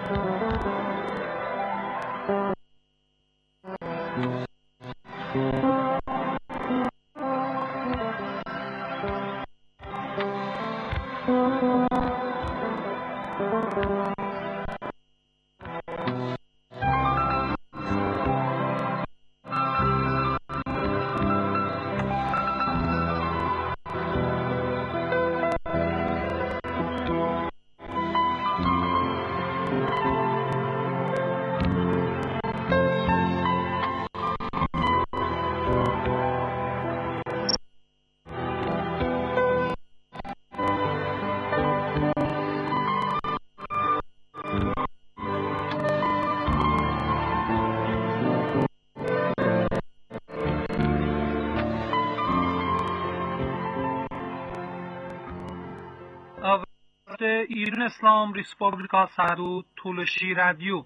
ایران اسلام ریسپوبلیکا سادو تولشی رادیو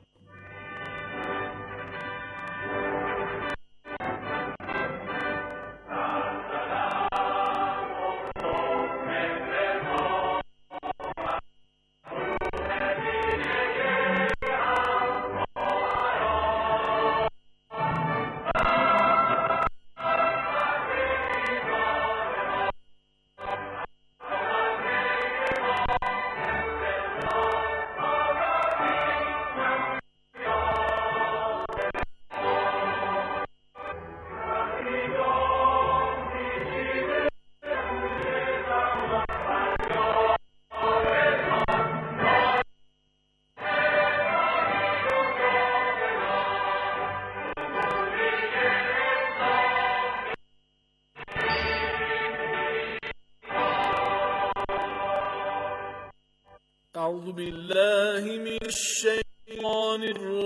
أعوذ بالله من الشيطان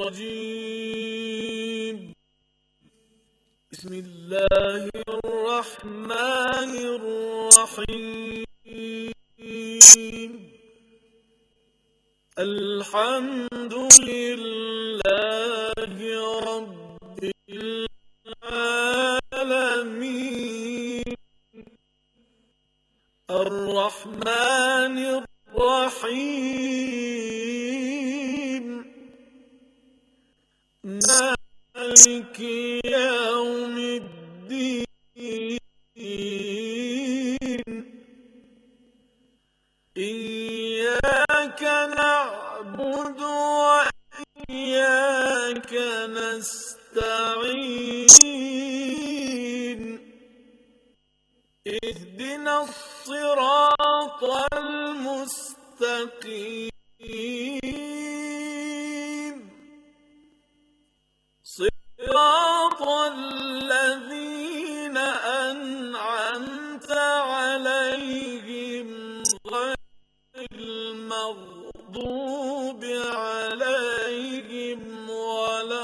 الرجيم. بسم الله الرحمن الرحيم. الحمد لله رب العالمين الرحمن الرحيم مالك يوم الدين إياك نعبد وإياك نستعين اهدنا الصراط المستقيم صراط الذين أنعمت عليهم غير المغضوب عليهم ولا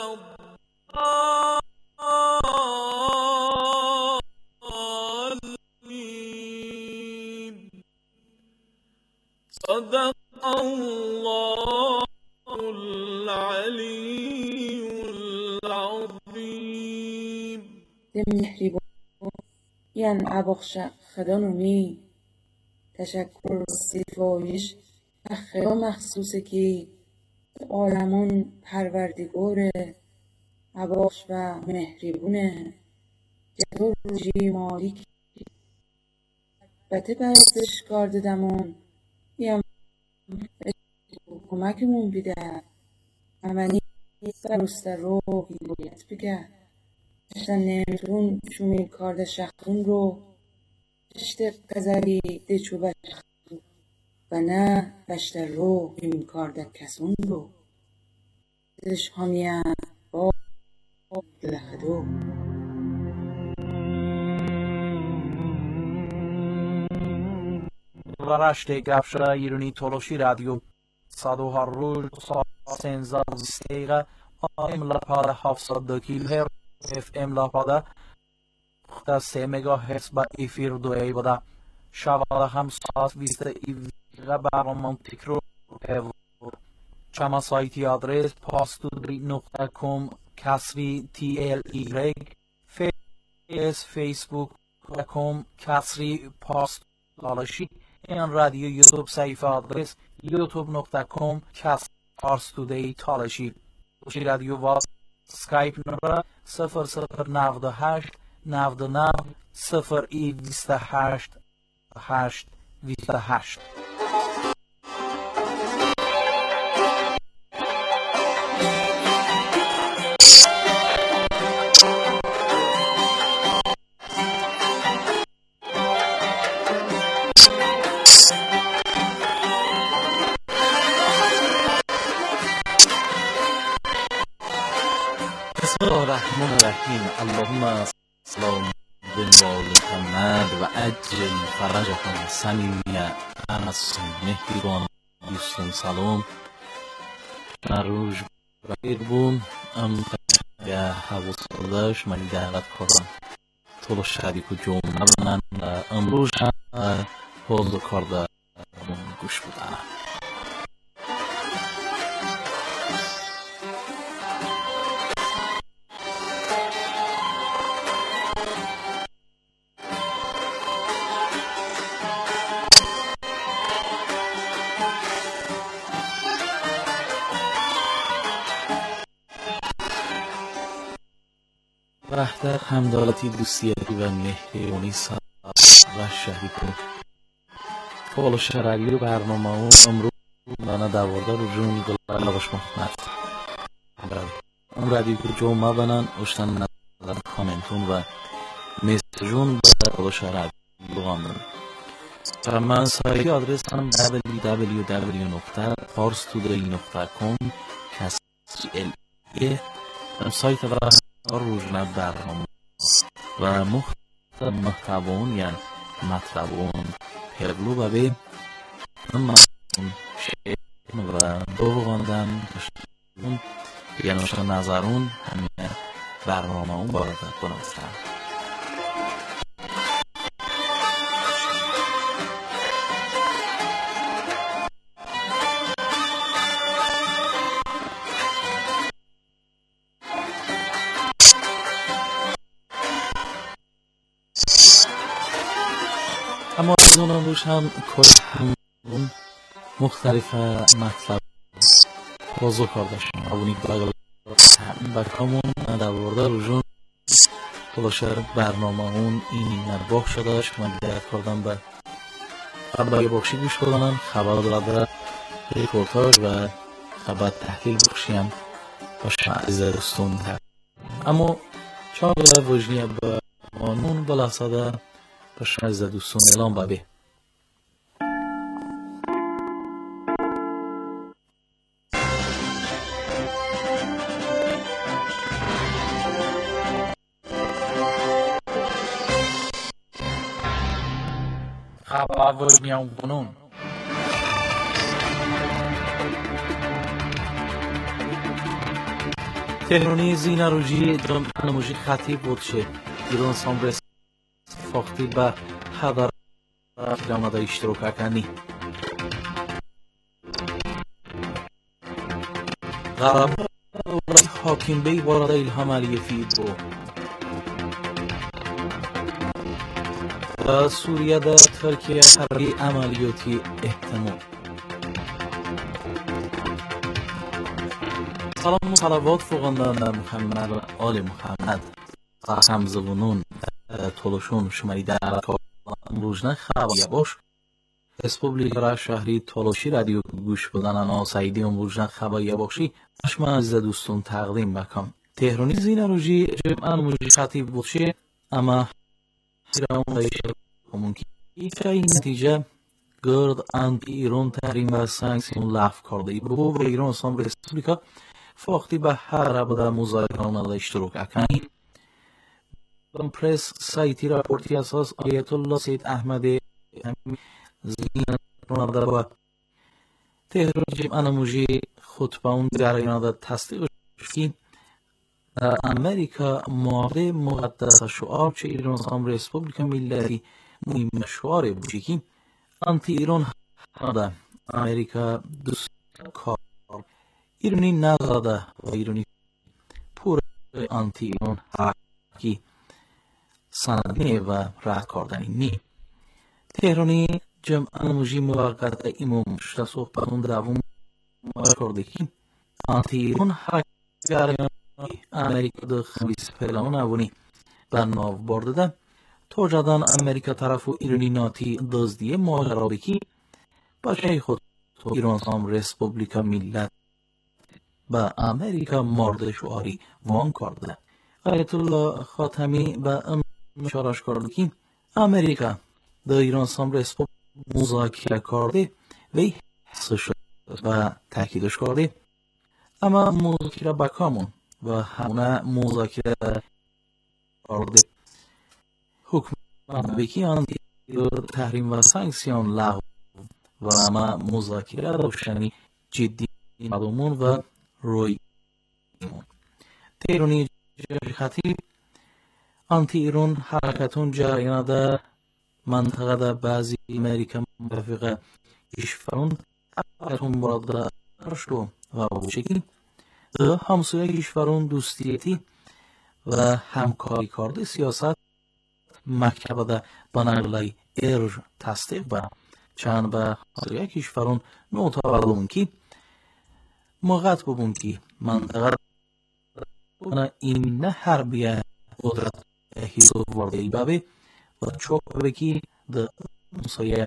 الضالين. صدق الله العلي العظيم. مهربان یعنی ابخش خدانومی تشکر ستایش خدا مخصوصه که عالمون پروردگار ابخش و مهربونه جدور روژی مالیک بته پرستش کار دادمون یم کمکمون بیده امنی سرسته رو باید بگه اشتن نمیتون شومی کارده شخصون رو اشته قذری دیچو بشخصون و نه بشتر رو این کارده کسون رو دلش همیم با دلخدو و رشته گفشه ایرانی تولشی رادیو صدو هر روز سنزا دقیقه ام لپاده 702 کیلوهرتز اف ام لپاده 3 مگاهرتز با افیر دوی بوده شواده هم ساعت 20 دقیقه برنامه تکرار شما سایتی آدرس pastudri.com کسری TLY فیسبوک.com کسری پاستولشی این رادیو یوتیوب صفحه آدرس youtube.com کسری پارس تودی تالشی رادیو و سکایپ نمره 0098 99 28 28. بسم الله الرحمن الرحیم. اللهم سلام بنوال محمد و اجل فرجهم صمیمیه از مهربان دوستان سلام روز بخیر بون ام یا حوصلش من دعوت کردم طول شدی که جمعه بنن امروز حوض کرده گوش بودن. رهبر همدارتی دوستیتی و مهربانی و شهریکون طول شرعی برنامه و امروز من دوارده رو جون گلال باش محمد رادیو که جمعه بنن اشتن نظر کامنتون و میسجون به طول شرعی بغامون و من سایتی آدرس هم www.parstoday.com سایت و روزنامه برنامه و محتوون یعنی مطلبون پرلو و به شعر و دوغاندن یعنی نظرون همین برنامه اون بارد بناستن. اما از اون امروز هم کل مختلف مطلب بازو کردشون اونی بغل و کامون دوارده روزون خلاصه برنامه اون این نرباخ شدهش من دیدت کردم به خبری بخشی گوش بدنم خبر دارده ریپورتاج و خبر تحلیل بخشی هم باشه عزیز دوستون هست. اما چهار وجنیه به قانون بلاسده باشه عزیز دوستون اعلام ببه خبر وجنیه اون قانون تهرانی زینا روجی نموجی خطیب بود شه ایران سامرس فاقتی به حضر کلامده اشتراک کنی غرب حاکم بی وارد الهام علی فید بو و سوریه در ترکیه حربی عملیاتی احتمال. سلام و صلوات فوقاندن محمد و آل محمد همزبونون تولوشون شماری در روزنه خبری باش رسپوبلیکا شهری تولوشی رادیو گوش بدن آسایدی روزنه خبری باشی اشما از دوستون تقدیم بکم. تهرانی زینا روجی جمعه موجی خطیب بودشه اما سیرامون رایشه ممکن این نتیجه گرد انتی ایران تحریم و سانکسیون لغو کرده ای بو و ایران اسلام رسپوبلیکا فاقتی به هر رابطه مذاکرات اشتراک کنی. پرس سایتی راپورتی اساس آیت الله سید احمد زینا رونده با تهران جمعه موجی خطبه اون جریان تصدیق شد در امریکا معاهده مقدس شعار چه ایران اسلام رسپوبلیکا ملتی مهم شعار بودی که انتی ایران هده امریکا دوست کار ایرانی نزده و ایرانی پور انتی ایران حقی سندنی و رد کردنی نی. تهرانی جمعه موجی موقت امام شده صحبتون دوم کرده که آنتی ایران حرکت امریکا ده خبیس پیلان اونی به ناو برده تا جدان امریکا طرف و ایرانی ناتی دزدی ماجرا بکی باشه خود ایران سام رسپوبلیکا ملت به امریکا مورد شعاری وان کرده. آیت الله خاتمی به اشارش کرده که امریکا در ایران سام رسپوبلیکا مذاکره کرده وی حسش و تاکیدش کرده اما مذاکره بکامون و همونه مذاکره کرده حکومت بکی آن تحریم و سانکسیون لغو و اما مذاکره روشنی جدی مردمون و روی تیرونی خطیب آنتی ایران حرکتون جریان در منطقه در بعضی امریکا موافق کشوران حرکتون برده شد و بوشکی در همسایه کشوران دوستیتی و همکاری کرده سیاست مکتب در بناگلای ارج تصدیق با چند به همسایه کشوران معتبر که موقت ببون که منطقه این نه حربیه قدرت حیث ورده بابه و چوک بکی در همسایه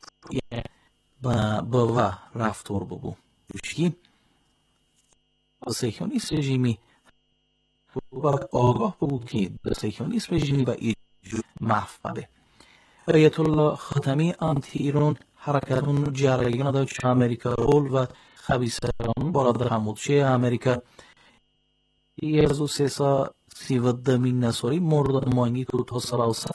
با رفتار ببون دوشکی سیکیونیست رژیمی و آگاه بود که در سیکیونیست رژیمی و ایجو محفظه. آیت الله خاتمی آنتی ایران حرکتون جریان داد که امریکا رول و خبیثان برادر همودشه امریکا 1332 نسوری مورد نمایندگی که تا سراوسط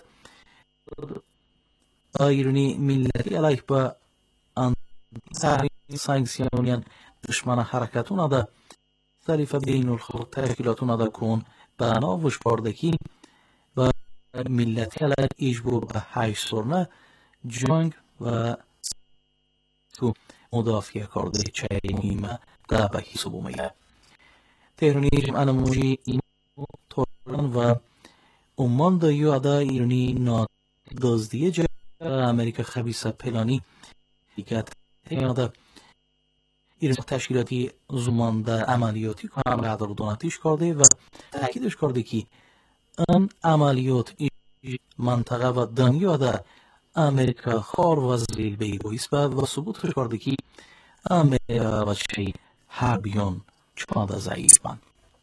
ایرانی ملتی علیه با تحریم سانکسیونیان دشمن حرکتون دا ظریف بین الخلق تشکیلاتون دا کن بنا وش باردکی و ملتی علیه ایجبو به 8 سرنه جنگ و مدافع کرده چه مهمه دا به حساب اومده تهرانی جمعه موجی این توران و عمان دا یو ادا ایرانی نادازدیه جای امریکا خبیث پلانی دیگه تهران ایران تشکیلاتی زمان در عملیاتی که همراه دوناتیش کرده و تاکیدش کرده که این عملیات منطقه و دنیا در امریکا خار و زلیل به ایبایست و ثبوت کرده که امریکا و چه حربیان چقدر ضعیف بند.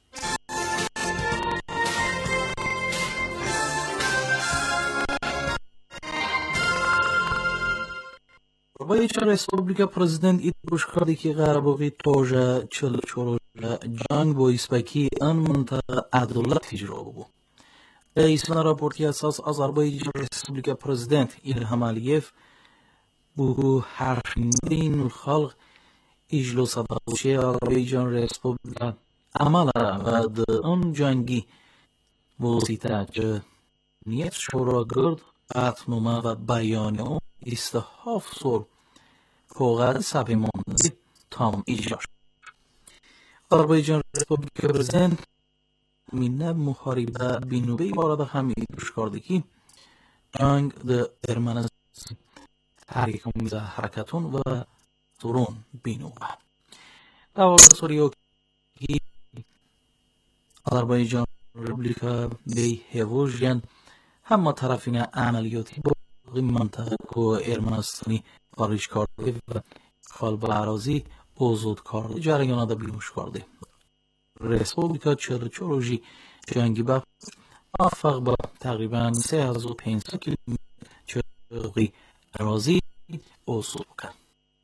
باید رسپوبلیکا پرزیدنت ایدروش کرده که قرباقی توجه چلچور جنگ با ایسپاکی ان منطقه عدالت اجرا بود. ایسان راپورتی اساس آذربایجان رسپوبلیکا پرزیدنت ایلهام علیف بو حرفین خلق اجلاس داشته آذربایجان رسپوبلیکا عمل و در آن جنگی واسطه که نیت شورا گرد اتنومه و بیانیه استحاف سر فوقت سبی مانده تام اجرا شد. آذربایجان رسپوبلیکا پرزیدنت مینه محاربه بینوبه وارد همی دوش کرده که جنگ در ارمنستان تحریک میزه حرکتون و تورون بینوبه در سوریه که آذربایجان رسپوبلیکا به هوجین همه طرفین عملیاتی با منطقه که ارمنستانی خارج کرده و خالب اراضی آزاد کرده جریان دا بیروش کرده. رسپوبلیکا 44 جنگی با موفق با تقریبا 3500 کیلومتر چرخی اراضی آزاد کرد.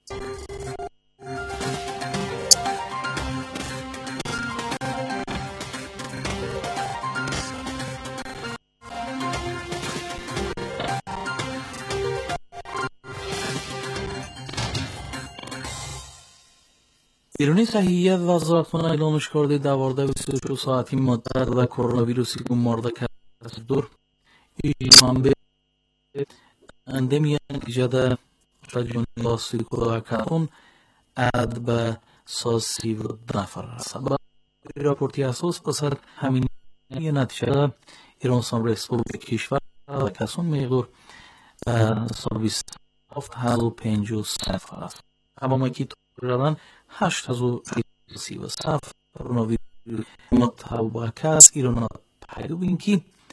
ایرانی صحیحیت وزارتخانه اعلامش کرده دوارده 24 ساعتی مدت و کرونا ویروسی که مرده کسی دور منبع اندمیه نتیجه رجون لاستی که کارون عد به 132 نفر رسد. با راپورتی اساس پسر همین نتیجه ایران سام رسپوبلیک کشور و کسون مقدار 127,053 نفر است. اما که رادن 833 koronavirus mutabakas irona paydo binki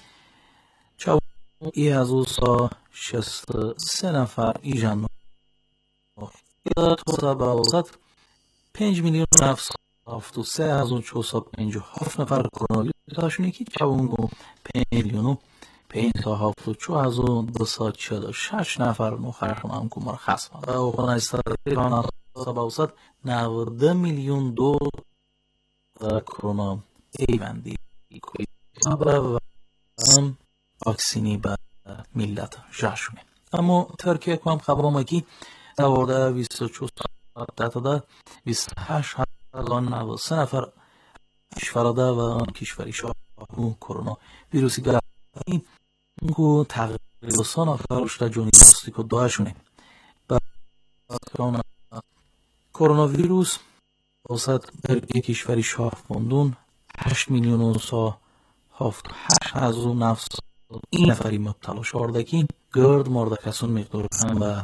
چاوی از او سا 63 نفر ایجان یا تو باوزد 5,773 از اون 457 نفر کرونا ویروس داشتن که چاونگو 5,574 از اون 246 نفر مخرجون هم که مرخص و اون استران باوزد 90 میلیون دو کرونا ایوندی و واکسینی به ملت جاشونه. اما ترکیه هم خبرم کی دوارده 24 ساعت داده 28,093 نفر کشورده و آن کشوری شاهو کرونا ویروسی گرفتی که تقریبا 100 نفر رشد جونی داستیکو داشونه. با کرونا ویروس وسط در کشوری شاه فوندون 8,978,000 این نفری مبتلا شده که گرد مرده کسون مقدار کم و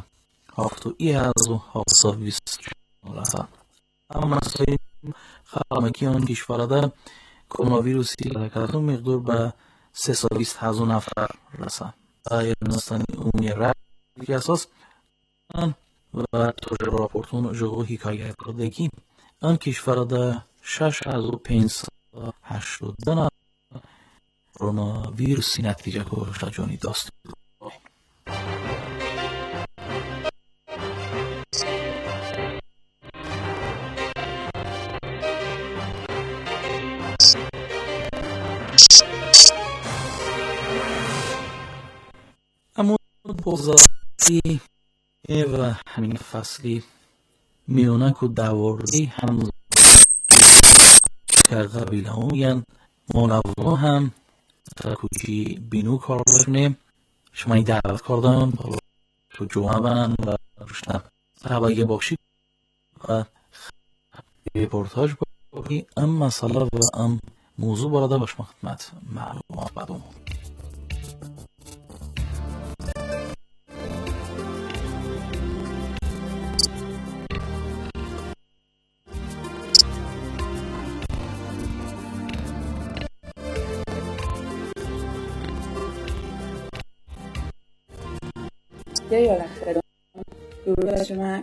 7,720 رسد. اما نسایی خلمکی آن کشورده کرونا ویروسی کسون مقدار به 320,000 نفر رسد. ایرانستانی اونی رای اساس و توش راپورتون جغو حکایت کرده که آن کشورده 6,582 نفر کرونا ویروسی نتیجه کشته جانی داشت. اما بازاری و همین فصلی میونه که دواری هم که قبیله هم میگن مولوان هم کوچی بینو کار بکنه شما این دعوت کردم تو جمعه بنن و روشتن صحبه باشی و ریپورتاج باشی ام مسئله و ام موضوع براده باش خدمت معلومات بدون یا لخدم درود شما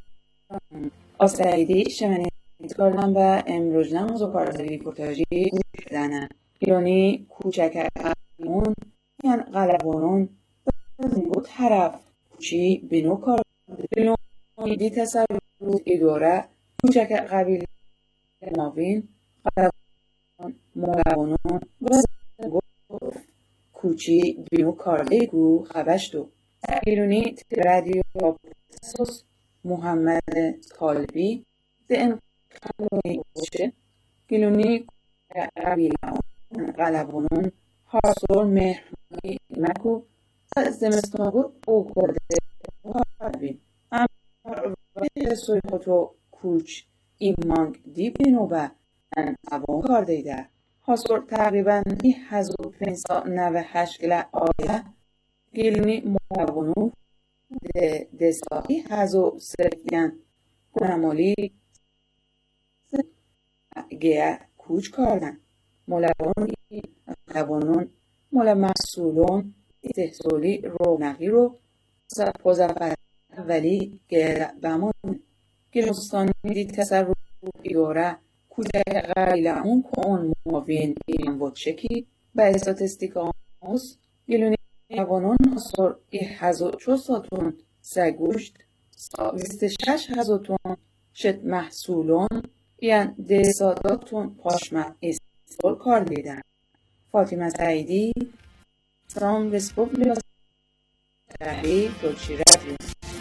آسایدی شمنید کردم به امروز نماز و کارزوی ریپورتاجی گوش دنه ایرانی کوچک اقلیمون یعنی غلبانون بود طرف کوچی بینو کار بینو دی تصور اداره کوچک قبیل ناوین غلبانون مولوانون کوچی بینو کارده گو خبشتو ایرانی رادیو اساس محمد طالبی به انقلابی باشه گلونی قبیله غلبانون حاصل مهرمانی مکو زمستان بود او کرده بین اما رسوی خودو کوچ ایمانگ دی بینو به انقلابان کرده ده حاصل تقریبا 1598 گله آیه گلونی مولوانو دستایی هزو سرکیان کنمالی گه کوچ کردن مولوانون مولا محصولون استحصالی رونقی رو پوزفر ولی گه بمون گرستانی دی تصرف ایوره کوچک قبیله اون که اون موین ایران بود شکی به استاتستیک آموز گلونی مولوانون حصول 1,400 تن سگوشت 26,000 تن شد محصولون یعنی 200 تن پاشمه استفال کار دیدن. فاطمه سعیدی سام رسپوبلیکا تحریف ترکی رادیو.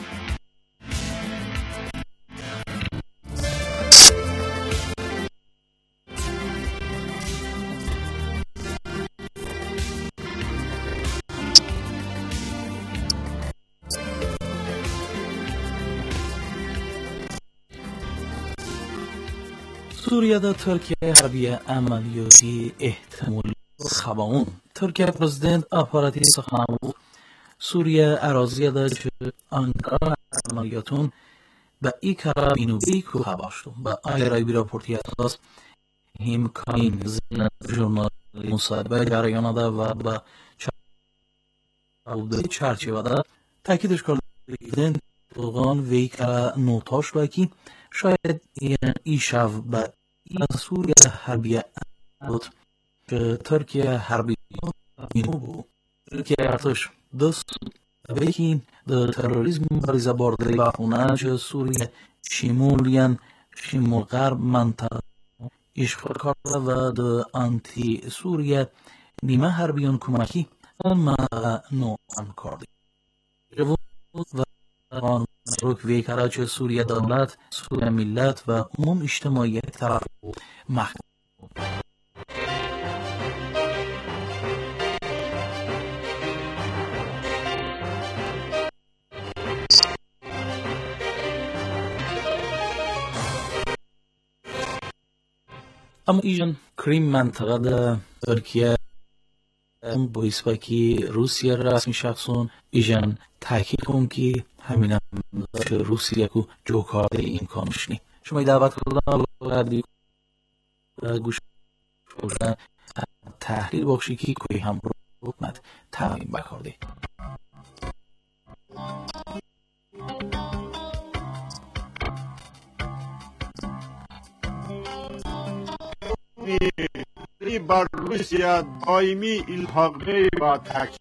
Suriyada Türkiye harbiye ameliyatı ehtimal خباون ترکیه پرزیدنت اپاراتی سخنگو سوریه ارازیه چه آنکارا عملیاتون به این کار اینو بیکو هباشتم و آیرای بیرا پورتیاتاس هم کاین زن ژورنال مصاحبه جریان ده و به چرچه ده تاکیدش کردن توغان وی کار نوتاش باکی شاید این شو به سوریه حربیه بود که ترکیه حربی اینو بود که ارتش دست بکین د تروریسم مبارزه برده و خونه سوریه شمول غرب منطقه اشغال کرده و د آنتی سوریه نیمه حربیان کمکی اما نو کرده و قانون روک وی کراچه سوریه دولت سوریه ملت و عموم اجتماعی طرف محکم اما ایجان کریم منطقه ده ترکیه باعث با که روسیه رسمی شخصون ایجان تاکید کن که همین روسیه کو جوکارده امکانش نی شما ای دعوت کردن گوش تحلیل بخشی که کوی هم رو حکمت تعمیم بکرده بر روسیه دائمی الحاقی و تاکید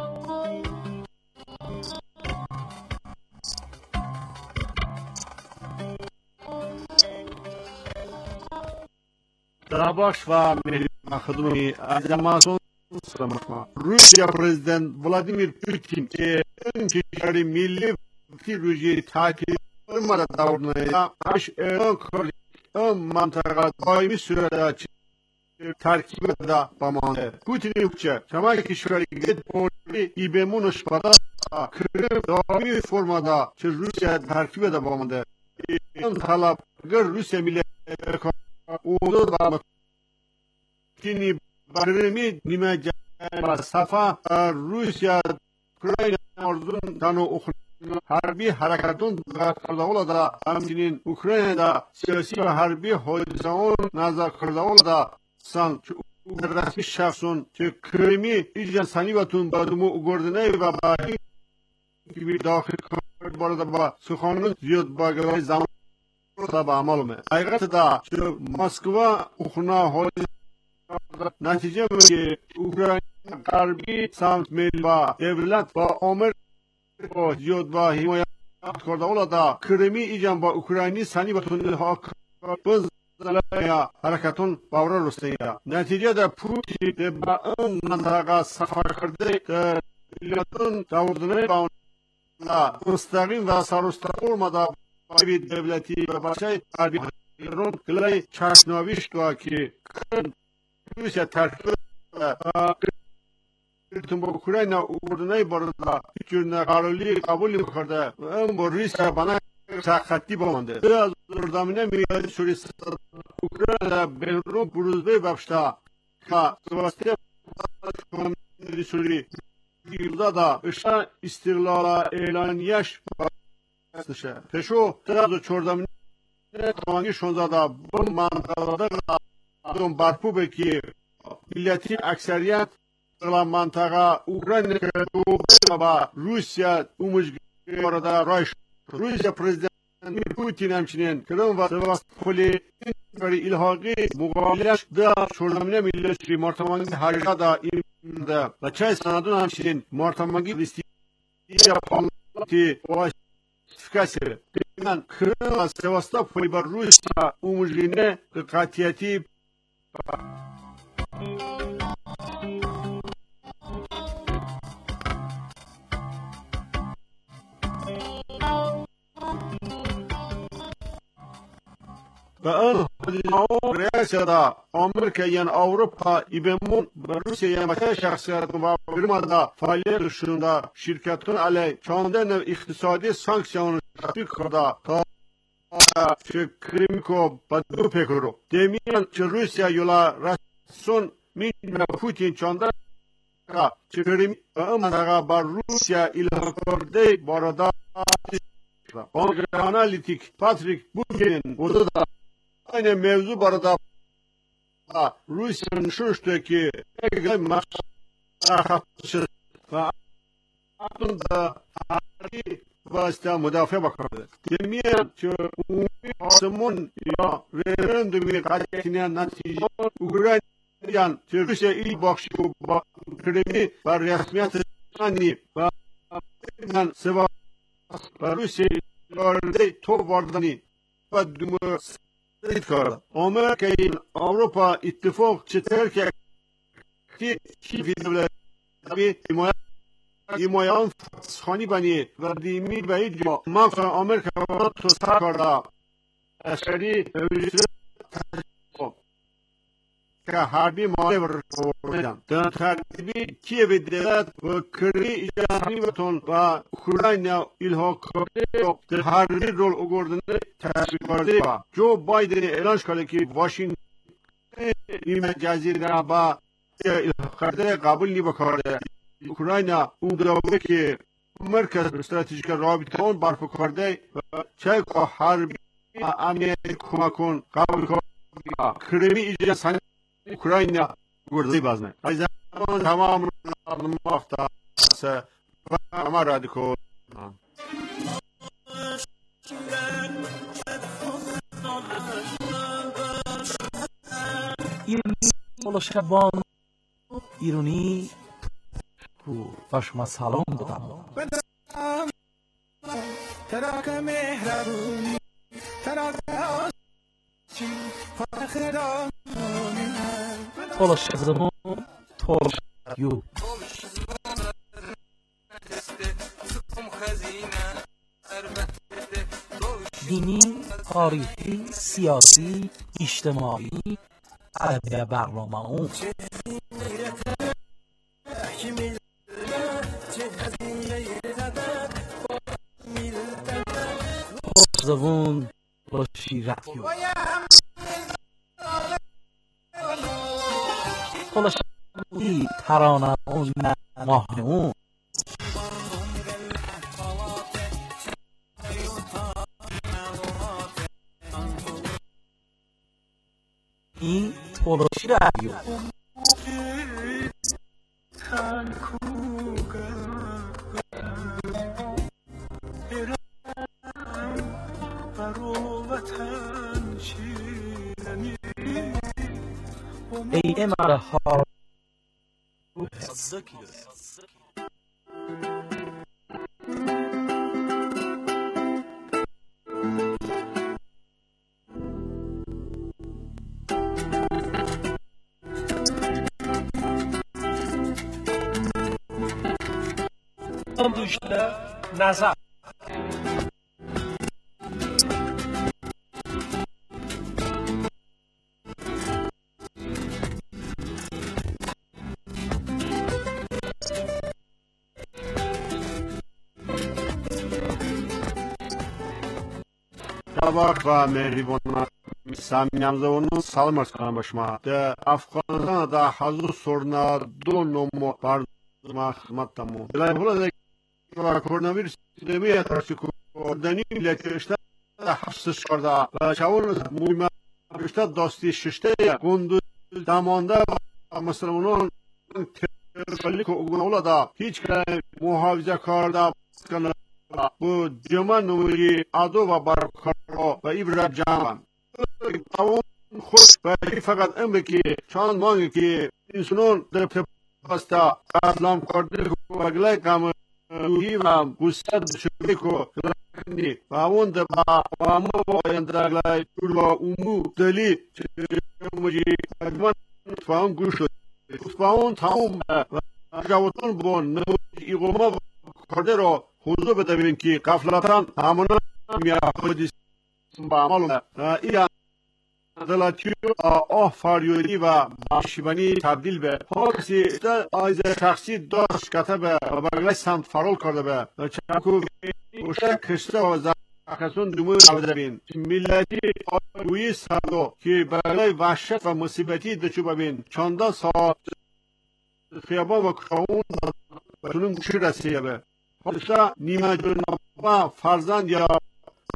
Darabaş ve Makedoniya Azerbaycan sıralaması. Rusya Prezident Vladimir Putin ki önceki milli firuji takip olmadan davranışa baş mantığa daimi sürede terkibinde bamandı. Putin'in uçağı temel kişileri gidip İBM'nin şpada Kırım daimi formada Rusya terkibinde bamandı. Talep Rusya milleti اوضاع و تینی برمی نیمه جمع صفا روسیا اوکراین مردم دانو حربی حرکتون کرده اولا دا همچنین اوکراین دا سیاسی و حربی حادثان نظر کرده اولا دا سان رسمی شخصون که کریمی ایجان سنیبتون بادمو اگردنه و باقی داخل کرد بارده با سخانون زیاد باگرای زمان به عملمه حقیقت دا مسکو اوخنا حال نتیجه میگه اوکراین غربی سمت میل و دولت با آمر با زیاد با حمایت کرده اولا دا کریمی ایجان با اوکراینی سنی بتون ها بز یا حرکتون باور رسته نتیجه دا پوتین با اون منطقه سفر کرده دولتون داوردنه با مستقیم و سرستقور مدا باید دولتی و بچه حربی رون کلای چشناویش دوا که روسیه ترکیب تون با اوکراین اردنای بارده هیچ قراردادی قبول کرده اما با روسیه بنا سختی بامانده از زمینه میاد سوری اوکراین بهرون بروزبه بفشتا که سواسته سوری یلدا دا اشتا استقلال اعلانیش پشو تراز و چوردم تمانگی شونزاده بون منطقه دون برپو بکی ملتی اکثریت منطقه اوکراین و روسیه اومجگی وارده رایش روسیه پرزیدنت پوتین همچنین کرم و سواستخولی برای الحاقی مقابلش دا چوردمینه ملتی مرتمانگی حرکه دا این دا و چای سندون همچنین مرتمانگی لیستی پالاتی Фикасия. Тиман Крым, Севастополь, Руссия, умужлены قطعیتی و آن رئاسه دا آمریکا یان اوروپا ایبمون روسیه یان başka şahsiyet ve firmada faaliyet şunda şirketun aley çağında iktisadi sanksiyon tatbik kurda ta Krimko badu pekuru demiyan ki Rusya yola rason min Putin çağında Krim ama bar Rusya ilhakorde barada analitik Patrick bugün burada da aynı mevzu barada Rusya'nın şuradaki ve aslında tarihi vasıta müdafaa bakardı. Demeyen ki Asım'ın ya referandumi kaydettiğine netice Ukrayna'dan Rusya ilk bakışı kremi ve resmiyeti anni ve Sivas ve Rusya'da top vardığını ve dümü sıkırdı. Amerika'nın Avrupa İttifakı Türkiye ki videoları tabi himayan خانی بانی و دیمی به این جا مفر آمریکا تو سر کرده اشاری که حربی مانور کردن در ترتیبی کیو دولت و کری ایجانی و تون و اوکراینیا الها کرده در حربی رول اگردن تشویق کرده و جو بایدن اعلان کرده که واشنگتن این جزیره با الها کرده قبول نمی کرده اوکراینیا اون داره که مرکز استراتژیک رابطه اون برپا کرده و چه که حربی امنیت کمکون قبول کرده کرمی ایجاد سن اوکراینیا گرده بازنه از زمان تمام مافتا و همه رادیکو ایرانی شبان ایرانی و شما سلام بدم تراك مهربوني تراك طول الشبزمون طول يو دینی، تاریخی، سیاسی، اجتماعی، ادبی برنامه اون زبون باشی رادیو خلاص ترانه اون ماه اون این باشی رادیو ای امر ها düşte nazar Sabah ve mehribanlar Samyamzavunun salmaz kanı başıma. De Afganistan'a da hazır soruna donumu bardırma hizmettamu. Bilay hula da koronavirüs demiye karşı kordani milleti işte hafsız şarda ve çavuruz muhime işte dosti şişte kundu damanda mesela onun terörlük ola da hiç muhafaza karda kanı bu Cemal Numuri Ado ve Barakaro ve İbrahim Caman. Tavun hoş ve fakat emreki çan mangi ki insanın derpte pasta katlam kardır ve gülay kamı hivam gusad şubiko ni tavun da bağımı oyandraglay turba umu deli muji adman tavun guşu tavun tavun javutun bon igoma kardero huzu bedevin ki kaflatan hamuna miyahudis bağmalı iya دلاتیو آفریودی و باشیبانی تبدیل به هاکسی از شخصی داشت کتبه و بگلی سمت فرول کرده به چکو اوشه کشته و زخصون دموی عوده بین ملتی آروی سردو که بگلی وحشت و مصیبتی دچو ببین چانده ساعت خیابان و کشاون و چونون گوشی رسیه به حالشتا نیمه جنبا فرزند یا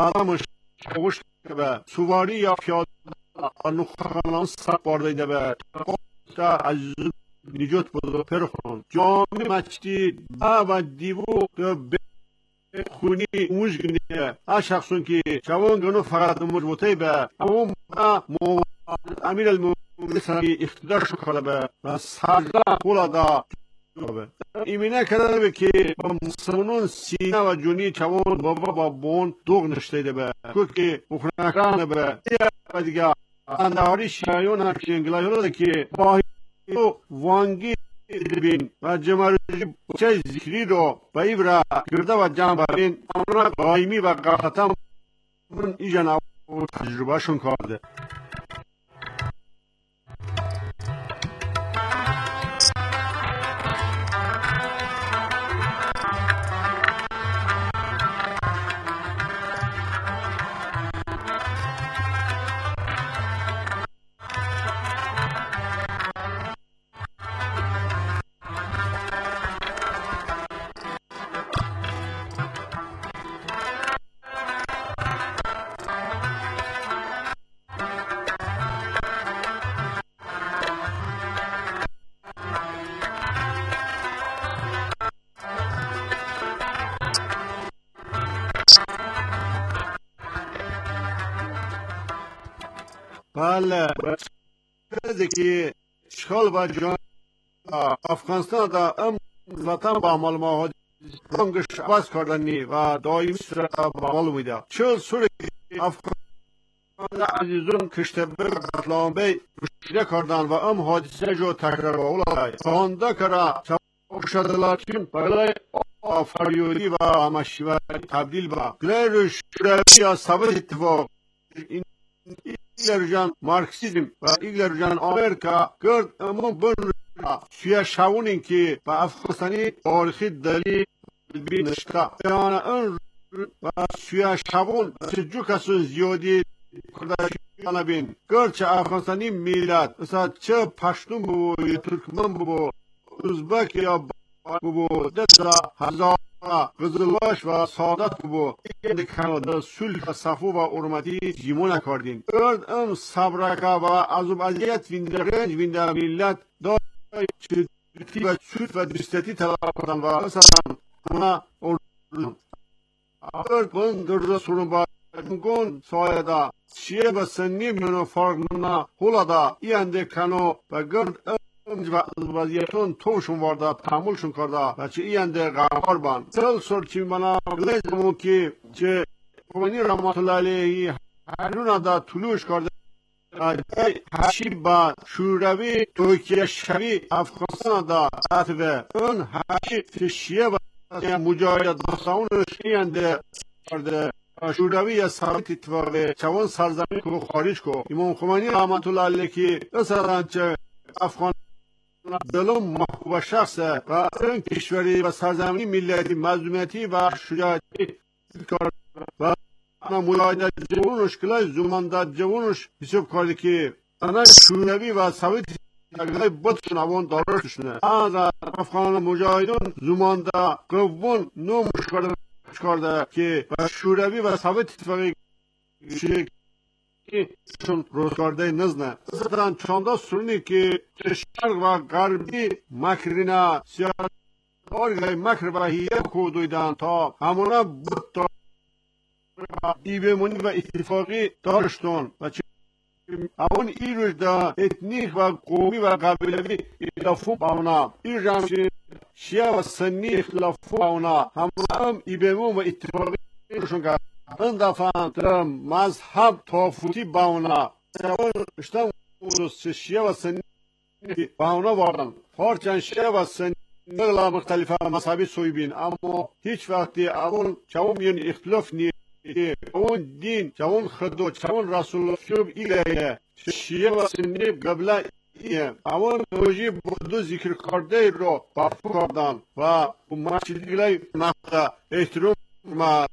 آدمش شوش به سواری یا پیاده نخخانان سر باردیده به تا از نجات بده پرخون جامعه مچتی و دیو به خونی موجگنیه شخصون که شوان گنو فقط مربوطه به اما امیر المومنین سنگی اقتدار شو کرده به و سرده خولا دا ایمینه کرده به که با مسلمانون سینه و جونی چوان بابا با بون دوغ نشته به که اخرانکرانه به دیگه اندهاری شیعیون هرچی انگلایون ده که باهی وانگی بین و جمعرجی بچه ذکری رو با ایبرا گرده و جمع بین امنا قایمی و قرطم من ایجا نو تجربه شون کرده بله بچه که اشغال و جان افغانستان دا وطن با عمل ماهد رنگش عوض کردنی و دائمی صورت با عمل میده 40 سوری افغان عزیزون کشته قتلامبه رشده کردن و حادثه جو تکرار اولای خانده کرا شدلاتین برای فریودی و همشیوری تبدیل با گلر شوروی یا ثابت اتفاق ایگلرجان مارکسیزم و ایگلرجان آمریکا گرد امون بن سویا شاونین که با افغانستانی تاریخی دلیل بینشتا بیان اون و سویا شاون سجو کسون زیادی کرداشیان بین گرد چه افغانستانی میلاد مثلا چه پشتون بو یا ترکمن بو ازبک یا بو دستا هزار قزلواش و سعادت بو این دکانو صلح و صفو و ارمتی جیمون کردین ارد ام صبرکا و عذاب اذیت ویندرنج ویندر ملت دای چیتی و چوت و درستتی طلب کردن و مثلا اونا ارد بند درد سرون با گون سایدا شیه و سنی منو فرق نمنا خولا دا این دکانو و گرد و وضعیتون توشون وارده تحملشون کرده و چه اینده غمار بان سل سر چی منا لیزمون که چه خمینی رحمت الله علیه هرون دا طلوش کرده هشی با شوروی توکیه شوی افغانستان دا عطوه اون هشی تشیه و مجاهد داستانش اینده کرده شوروی یا ثابت اتفاقه چوان سرزمین کو خارج کو امام خمینی رحمت الله علیه که مثلا چه افغان دلم محبوب شخص و این کشوری و سرزمینی ملیتی مظلومیتی و شجاعتی و مجاهد جوانش کلای زمانداد جوانش حساب کرده که انا شوروی و ثابت اگه بودشون اوان دارشونه از افغان مجاهدون زمانده قوون نومش کرده که شوروی و ثابت اتفاقی چون روزگارده نزنه مثلا چانده سرونی که شرق و غربی مکرینا سیاره مکر و هیه کودویدن تا همونا بود تا ایبمونی و اتفاقی داشتون و اون ایروش دا اتنیک و قومی و قبیلوی اختلافون باونا ایروش هم شیعه و سنی اختلافون باونا هم ایبمون و اتفاقی داشتون که این دفعه در مذهب طافوتی باونا اشتم شیعه و سنی باونا واردن هرچند شیعه و سنی مختلفه مذهبی سویبین اما هیچ وقتی اون چون میان اختلاف نیست اون دین چون خدا چون رسول شب ایله شیعه و سنی قبله ایه اون روژی بردو ذکر کرده رو بافو کردن و مسجدی نفته احترام ما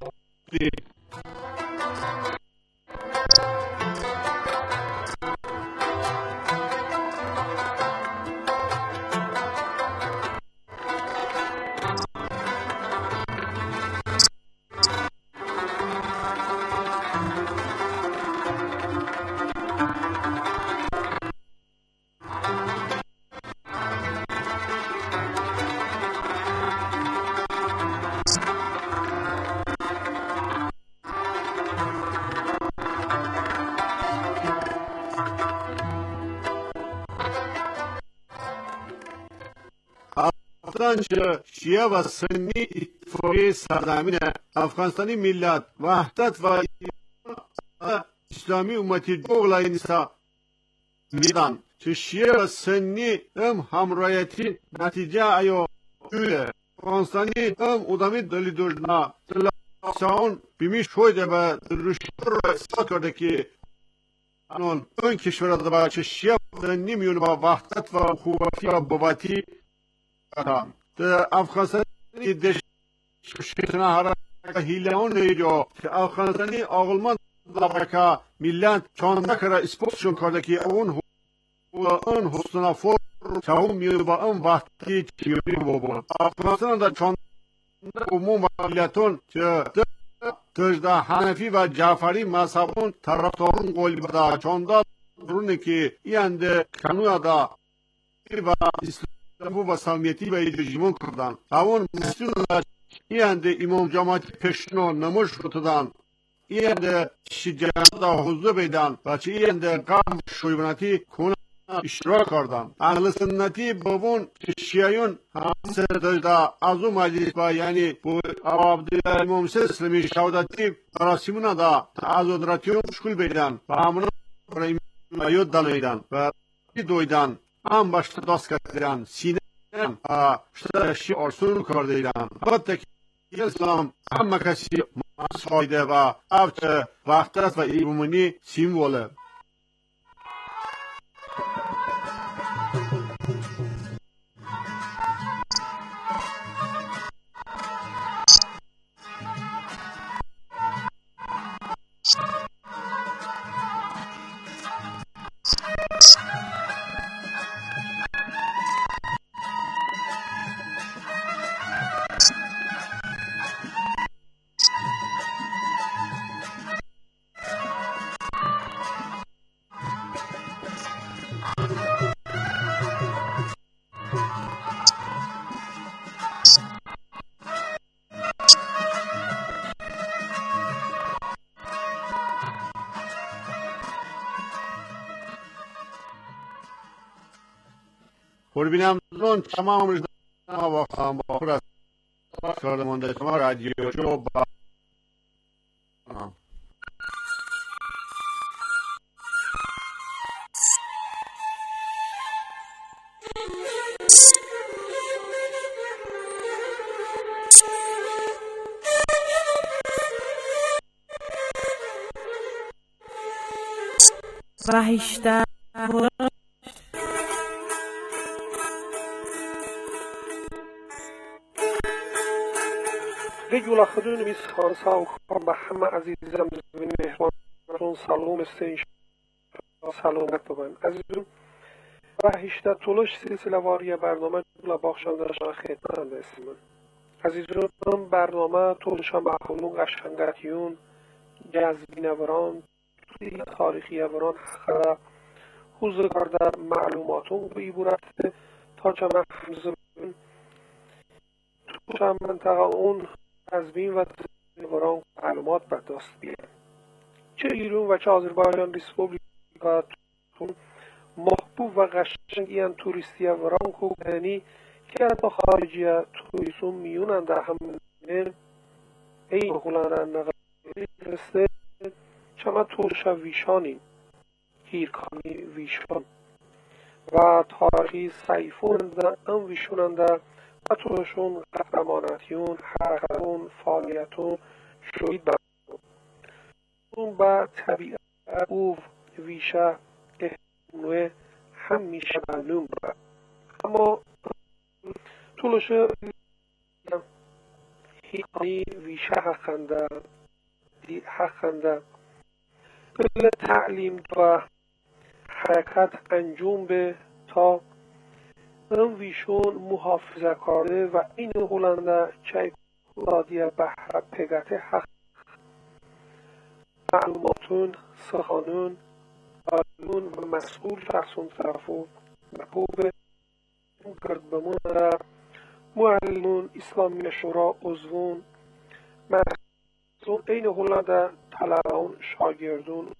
که شیعه و سنی اتفاقی سرزمین افغانستانی ملت وحدت و اسلامی امتی دوغلای نیستا میدن که شیعه و سنی همرایتی نتیجه ایو دوله افغانستانی ادامی دلی دوشنا ساون بیمیش شویده به رشد را اثبات کرده که اون کشور دا چه شیعه و سنی میون با وحدت و خوبتی و بابتی در افغانستانی دشت شیطنه هر هیله اون نیجا که افغانستانی آغلمان دابکا ملت چانده کرده اسپوتشون کرده که اون حسنا فور چاهم میون با اون وحدتی چیوری بابا افغانستان در چانده عموم و ملتون که تجده حنفی و جعفری مذهبون طرفدارون قولی بده چانده درونه که اینده کنویا دا و اسلام و سلمیتی به ایجمون کردن اون مسئول اینده امام جماعتی پشنو نموش کردن اینده شجاعت دا حضور بیدن و چه اینده قام شویبناتی کنه اشتراک کردن اهل سنتی بابون شیعیون همسر داشته از اون مجلس با یعنی عبدالله امام اسلامی شهادتی راسمونه دا از ادراتیون مشکل بیدن و همونا برای ایود دلیدن و دویدن هم باشته دست کردن سینه شده شی ارسول کردیدن حتی که اسلام همه کسی مسایده و افت وحدت و ایمونی سیمبوله ببینم زون تمام روز با خواهم با خود از کار مانده شما رادیو شو با رهشته رجل خدون بیس خانسا و کار به همه عزیزم زمین مهربانتون سلام استینش سلامت ببین عزیزم رهشته طولش سلسله واری برنامه جمله باخشانده شما خدمت هستیم عزیزم برنامه طولش محلون قشنگتیون جذبی نوران تاریخی نوران خدا حوزه کرده معلوماتون بیبورت تا چما همزه ببین تو منطقه اون تزمین و نوران معلومات به دست بیارن چه ایران و چه آذربایجان ریسپوبلیکا محبوب و قشنگی ان توریستی وران کوکنی که تا خارجی توریسون میونن در همه این بخولن نقل چما توشا ویشانیم هیرکانی ویشان و تاریخی سیفون هم ویشوننده و توشون قهرمانتیون حرکتون فعالیتون شوید اون با طبیعت او ویشه احتماله هم میشه معلوم با اما طولش هیکانی ویشه حقنده کل تعلیم و حرکت انجام به تا اون ویشون محافظه کرده و این هلنده چای کلادی بحر پگت حق معلوماتون سخانون آلمون و مسئول شخصون طرفو محبوب کرد بمون معلمون اسلامی شورا عضوون محصول این هلنده طلبون شاگردون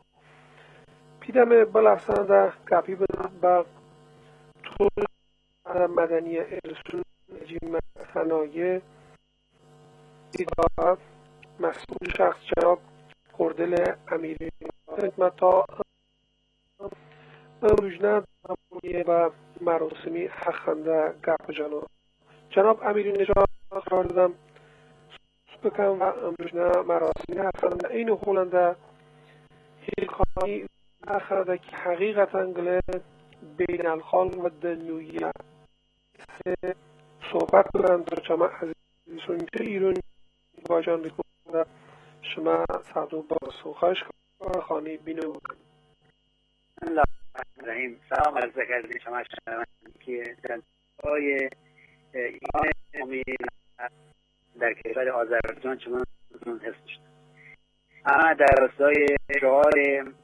پیدم بلافسنده گپی بدن با طول مدنی ارسون نجیم صنایع و مسئول شخص جناب خردل امیری خدمت تا روزنه و مراسمی حقنده گپ جناب امیری نژاد قرار دادم بکنم و روزنه مراسمی حقنده این هولنده هیلخانی اخرده که حقیقتا گله بین الخلق و دنیویه صحبت بودن در جمع عزیزون که ایران باجان بکنه شما صدو باسو خواهش خانه بینو بکن الله رحیم سلام عرض کردیم شما که در های ایران امید در کشور آذربایجان شما حفظ شد اما در راستای شعار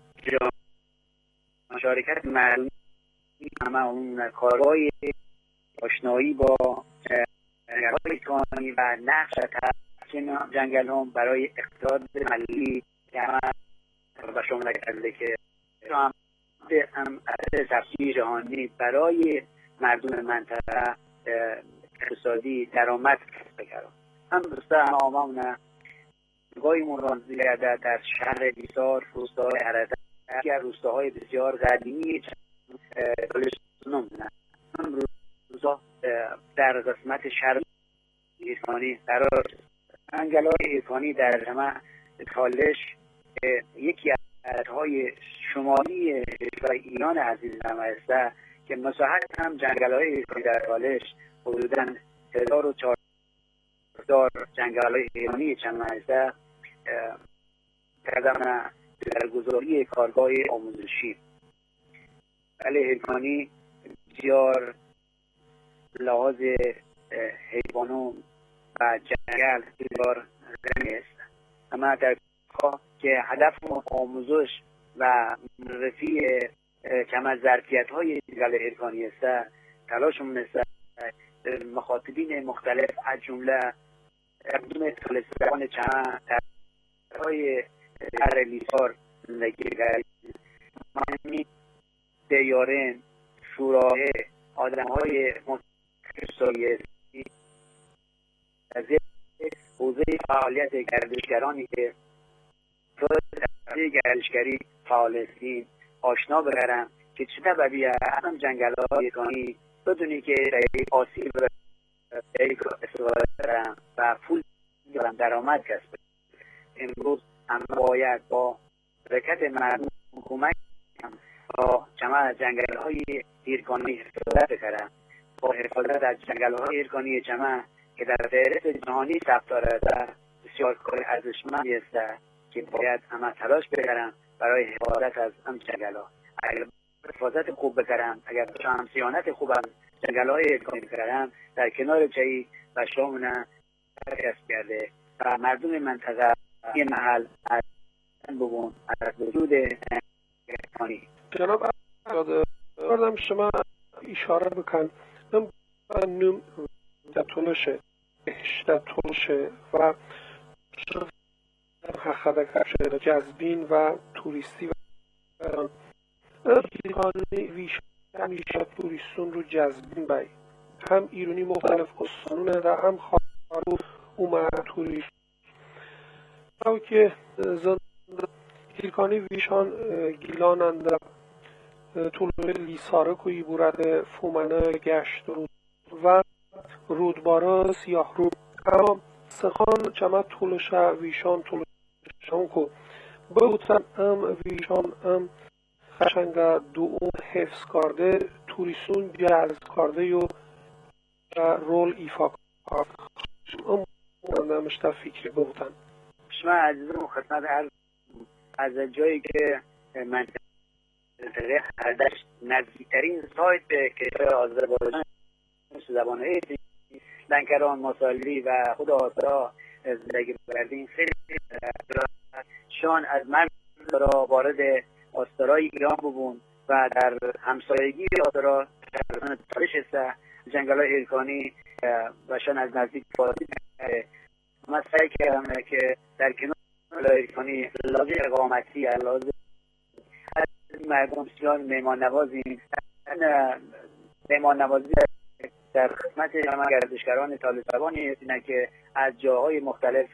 مشارکت مردمی اما اون کارهای آشنایی با جنگل‌های کانی و نقش جنگل هم برای اقتصاد ملی که همه شما کرده که هم تفسیر جهانی برای مردم منطقه اقتصادی درآمد کسب کرد. هم دوسته هم آمامونه نگاهی مرانزی کرده در شهر بیسار روستاهای عرده که روستاهای بسیار قدیمی بلوچستان هم روزا در قسمت شرقی ایرانی قرار جنگل‌های ایرانی در جمع تالش یکی از های شمالی کشور ایران عزیز است که مساحت هم جنگل‌های ایرانی در تالش حدوداً 1400 جنگل‌های ایرانی چند است کردن در گذاری کارگاه آموزشی ولی ایرانی بسیار لحاظ حیوانات و جنگل بسیار غنی است اما در که هدف آموزش و معرفی کم از ظرفیت‌های جنگل ایرانی است تلاشمون است مخاطبین مختلف از جمله مردم طالستان چند های در لیسار زندگی کرد مهمی دیارین شوراه آدم های سیاسی از حوزه فعالیت گردشگرانی که گردشگری فعالستین آشنا بگرم که چه طبعیه هم جنگل های ایرانی بدونی که آسیب استفاده دارم و پول دارم درآمد کسب امروز هم باید با حرکت مردم حکومت با جمع جنگل های ایرانی حفاظت بکرم با حفاظت از جنگل های ایرانی جمع که در فهرست جهانی ثبت دارد بسیار کار ارزشمندی است که باید همه تلاش بکرم برای حفاظت از هم جنگل ها اگر حفاظت خوب بکرم اگر هم صیانت خوبم جنگل های ایرانی بکرم در کنار چایی و شامونه کسب کرده و مردم منطقه این محل از بگون از وجود ایرانی جناب آدم شما اشاره بکن نم در طولشه و حقیقت کرده جذبین و توریستی و ایرانی ویش همیشه توریستون رو جذبین بای هم ایرانی مختلف استانونه و هم خارو اومد توریست او که هیلکانی ویشان گیلانند طول لیساره کوی بورد فومنه گشت و رودباره سیاه رو اما سخان چما طولش ویشان کو بودن ام ویشان ام خشنگ دو حفظ کرده توریستون جذب کرده و رول ایفا کرده نمشتا فکری بودن شما عزیزم خدمت از جایی که منطقه هردش نزدیکترین سایت به کشور آذربایجان زبان ایتی لنکران ماسالی و خود آسرا زندگی بردین خیلی شان از مرد را وارد آسترای ایران ببون و در همسایگی آسترا تارش است جنگل های ایرانی و شان از نزدیک بازی من سعی کردم که در کنار ایرانی لازم اقامتی لازم مردم بسیار مهمان نوازی مهمان نوازی در خدمت جمع گردشگران طالبانی هستند که از جاهای مختلف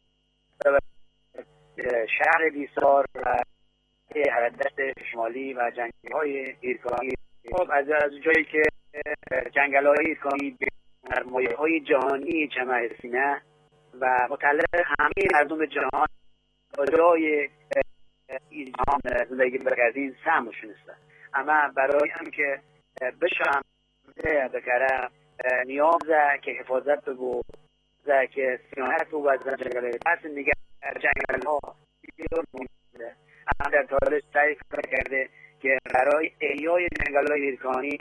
شهر بیسار و دشت شمالی و جنگل‌های هیرکانی، از جایی که جنگل‌های هیرکانی به سرمایه‌های جهانی جمع سینه و متعلق همه مردم جهان جای ایران زندگی بکردین سهمشون است. اما برای هم که بشم بکره نیاز که حفاظت بگو که سیانت بگو از جنگل پس نگه جنگل ها اما در تاریخ سعی کرده که برای احیای جنگل های هیرکانی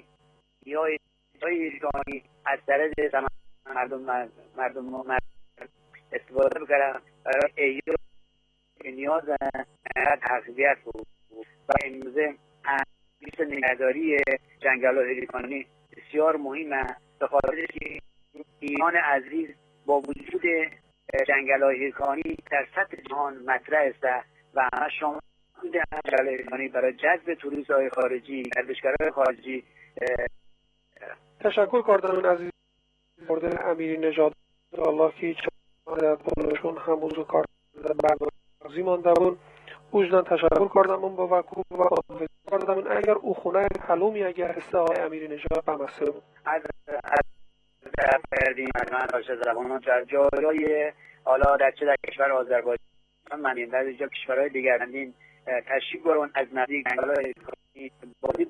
از طرز مردم استفاده بکنن برای احیای نیاز تغذیت بود و امروزه بیست نگهداری جنگل های هیرکانی بسیار مهمه به خاطر که ایران عزیز با وجود جنگل های هیرکانی در سطح جهان مطرح است و همه شما جنگل های هیرکانی برای جذب توریست های خارجی، گردشگران خارجی. تشکر کاردان عزیز مورد امیری نژاد الله که در پولشون هم موضوع کار برنامه‌ریزی مانده بود. وجدان تشکر کردم با وکوب و آموزش کردم اگر او خونه حلومی اگر هسته های امیری نژاد بمسته بود از کردیم از من باشه زبانان در جای حالا در چه در کشور آذربایجان منیم در اینجا کشورهای دیگر هندین تشریف برون از نزدیک جنگل بازی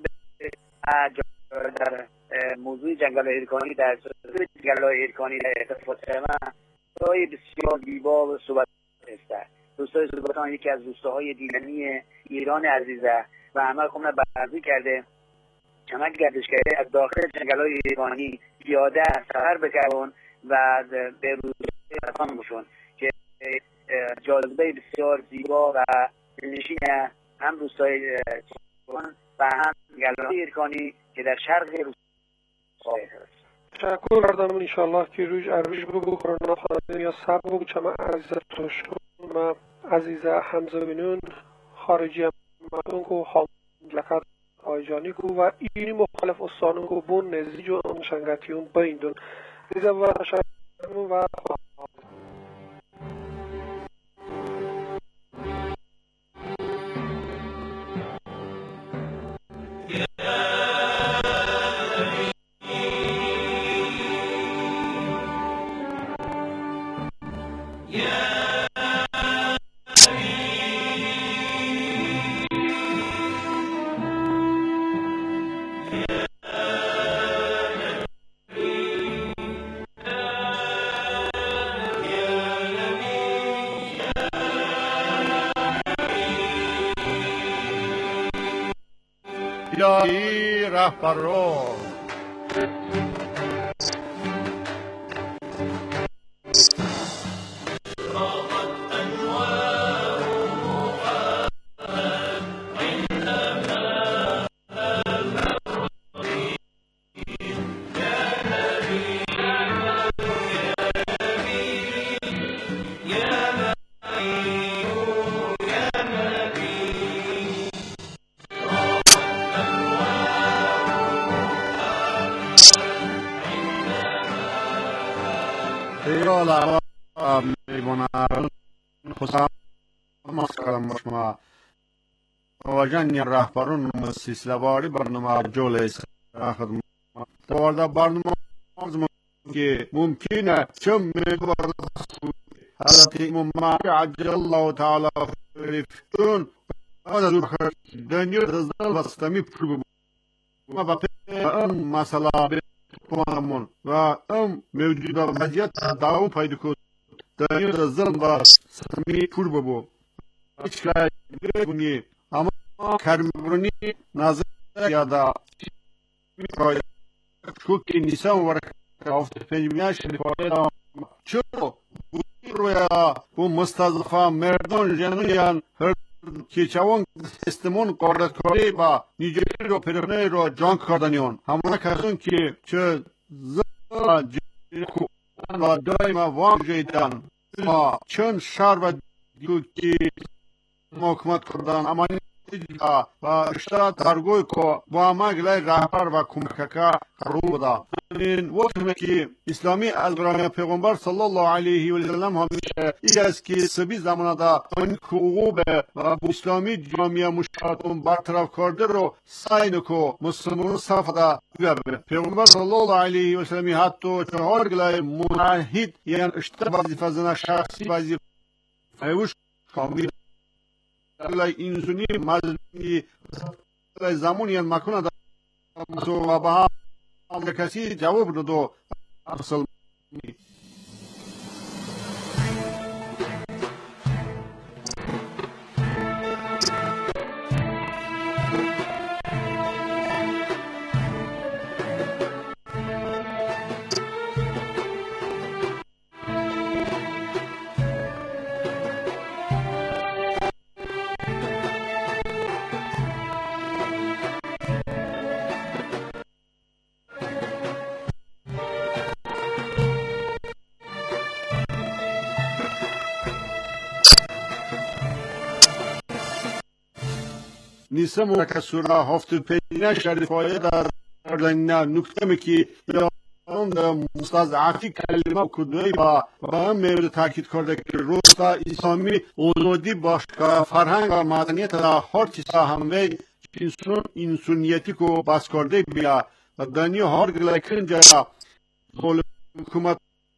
در موضوع جنگل هیرکانی در جنگل هیرکانی در اتفاق من رای بسیار زیبا و صحبت است. روستای زوباتان یکی از روستاهای دیدنی ایران عزیزه و همه خونه بررسی کرده چمک گردشگری از داخل جنگل‌های هیرکانی پیاده سفر بکنن و به روستای رسان بشون که جاذبه بسیار زیبا و دلنشین هم روستای و هم جنگل‌های هیرکانی که در شرق روستای هست. تشکر کردم انشالله که روش بگو کرونا خانه یا سب بگو چما عزیزه توشون و عزیزه حمزه بینون خارجی مردم که حاملکت آیجانی که و اینی مختلف استانون که بون نزیج و انشنگتیون بیندون عزیزه و تشکر و الهی رهبران ایرالا میبونن خصوصا مسکرم باشما واجن یا رهبرون سیسلواری برنامه جوله خدمت دوارده برنامه که ممکنه چم میبرد حضرت امام عجل الله تعالی فرفتون هذا دور دنيا رزال بستمي بشبه ما بقى مسألة بتمامون و موجودة وضعیت داوم پیدا کرد دنيا رزال بستمي بشبه بو هیچ کاری بونی اما کرمبرونی نظر یادا می‌کنه که نیسان ورک افت پنجمیاش نفاده چرا رویا bu mustazfa merdon jeniyan her ki çavon testimon qordakori ba Nigeria perne can kardanion hamana kasun ki çö zara ku va daima vajeydan ma çön şar ve ki mokmat kurdan ama و اشترا ترگوی که با ما گلای رهبر و کمککا رو بودا. این وقتی که اسلامی از قرآن پیغمبر صلی الله علیه و سلم همیشه ای است که سبی زمان دا این حقوق و اسلامی جامعه مشکلاتون برطرف کرده رو سعی نکو مسلمان صف دا بیابه. پیغمبر صلی الله علیه و سلم حتی 4 گلای موحد یعنی اشتر وظیفه زن شخصی وظیفه ایوش کامل گلای انسانی مظلومی گلای زمان یعنی مکنه دا و با کسی جواب ندو مسلمانی. نیستم که سوره 75 شرط فایده در نکته میکی اون مستضعفی کلمه کدوی با هم میرد تاکید کرده که روستا اسلامی آزادی باش که فرهنگ و مدنیت را هر چیزا همه انسانیتی کو باز کرده بیا و دنیا هر گلکن جا حکومت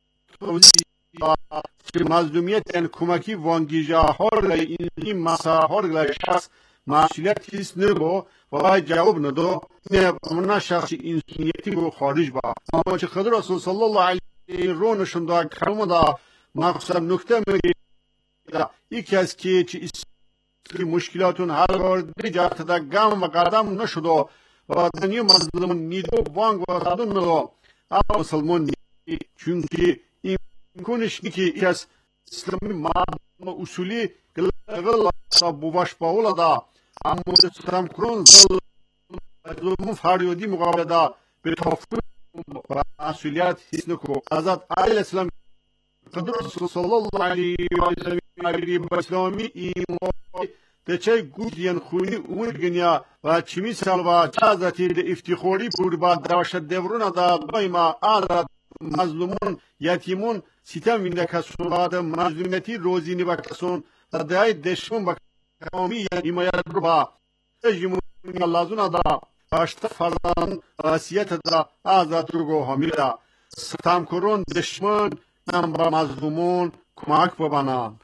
مظلومیت یعنی کمکی وانگیجا هر این مسا هر گلک شخص مسئولیت هیست نگو و جواب ندو نه شخصی انسانیتی رو خارج با اما چه خدا رسول صلی الله علیه رو نشون دا کرم دا مقصد نکته میگه یکی از که چه مشکلاتون حل کرده جهت دا گم و قدم نشد و دنیا مظلوم نیدو وانگ و صدون ندو اما مسلمان نید چونکه این کنش نیکی یکی از اسلامی مردم اصولی گل بواش باولا دا اما ستم کرون ظلم فریادی مقابل دا به توفیق و مسئولیت حس نکو حضرت علیه السلام قدر صلی الله علیه و سلم اسلامی ایمان دچه گوزین خونی اون گنیا و چمی سالوا چازتی ده افتخاری پور با دوشت دورون دا دایما آدرد مظلومون یتیمون ستم وینده کسون بعد مظلومیتی روزینی با کسون و دای دشمن با کامی حمایت رو با جمهوری لازم دا اشت فرزند وصیت دا آزاد رو حامی دا ستم کرون دشمن نم با مظلومون کمک ببنان.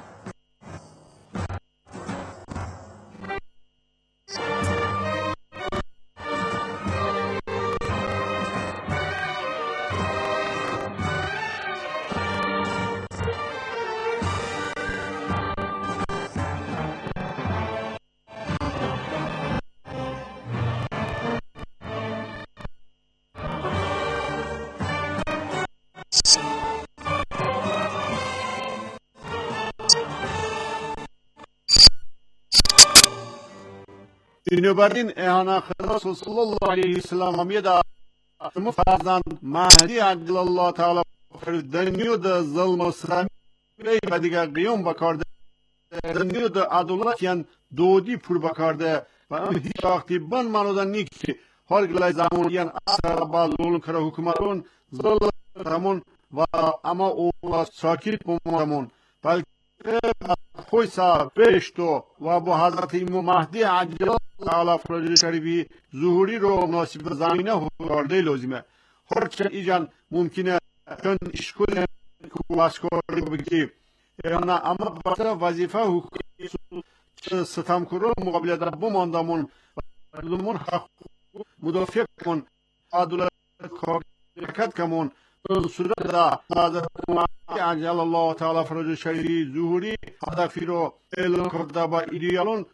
بنابراین اهانا خدا صلی الله علیه وسلم همیدا فرزند مهدی عجل الله تعالی دنیو ده ظلم و ستمی و دیگر قیام بکرده دنیو ده عدالت یعن دودی پر بکرده و ام هیچ وقتی بند منودن نی که هر گلای زمان یعن اثر با ظلم کرده حکومتون ظلم همون و اما او ساکت بمونمون بلکه خوی سا بشتو و با حضرت امام مهدی عجل تعالی فرج شریفی ظهوری رو مناسب زمینه کرده لازمه هرچند ایجان ممکنه چون اشکال واسکاری بگی اما بطر وظیفه حکومتی ستم کرو مقابل در بماندمون مظلومون حق مدافع کن عدالت حرکت کمون صورت دا حضرت عجل الله تعالی فرج شریفی ظهوری هدفی رو اعلان کرده با ایدیالون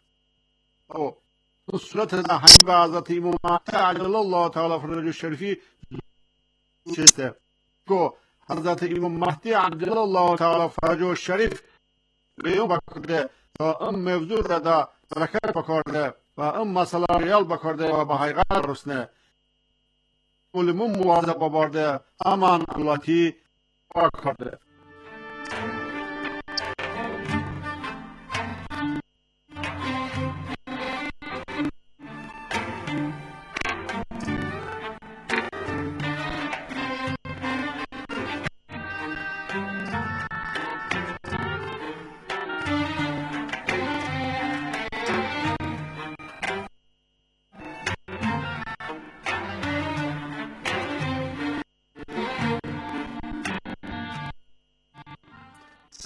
صورت دا همین به حضرت امام عجل الله تعالی فرج شریفی چیسته که حضرت امام مهدی عجل الله تعالی فرج شریف قیام بکرده و ام موضوع را دا رکت بکرده و ام مسئله ریال بکرده و به حقیقت رسنه علمون مواظب بارده امان اللهی کرده.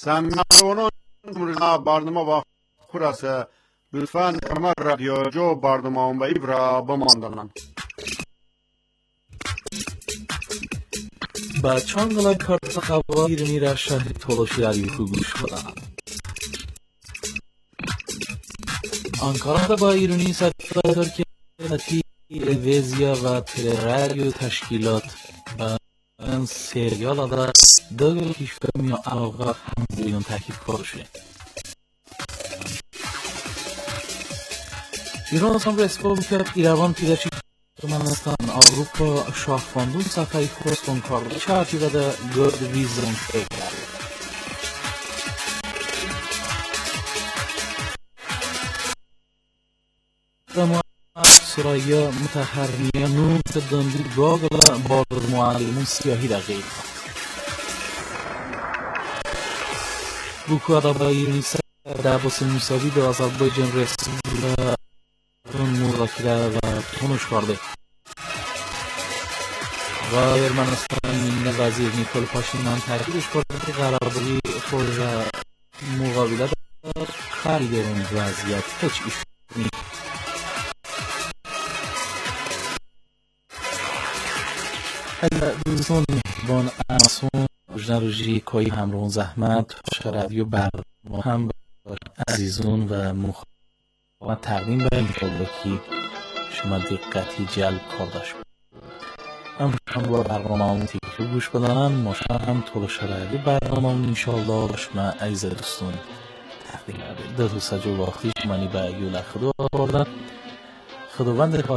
سمنانون برنامه با خورسه لطفاً کمر رادیو جو برنامه و ایبرا بماندنن. با چانگلای کارت خوا ایرانی را شهر تولوشی رادیو گوش کنم. آنکارا با ایرانی سرکار که نتی ویزیا و تلرادیو تشکیلات و سریال دا دو کشور یا علاقه همزیون تحکیل کرده. ایران سام رسپوبلیکا ایران پیداشی Turkmenistan, Avrupa Şahbandın Safari Koston karlı çerçevede World Vision ekler. Ama sıraya müteherriyanın tedbir gagla bazı muallimin siyahi de gayet. Bu kadar bayırın ise darbası müsavi de Azerbaycan Respublika مذاکره و تونش کرده و ارمنستان وزیر نیکول پاشینیان تاکیدش کرده که قراردادی خود را مقابله در خرید اون وضعیت هیچ ایش نیست. دوستان مهربان امسون جنروژی کوی همرون زحمت شرابی و برنامه هم عزیزون و و تقدیم به این که شما دقتی جلب کرده شد. شما با برنامه تیکه گوش بدانم ما هم طول شرایطی برنامه انشاءالله به شما عزیز دوستان تقدیم کرده. دو سجو وقتی شما به یول خدا آوردن خداوند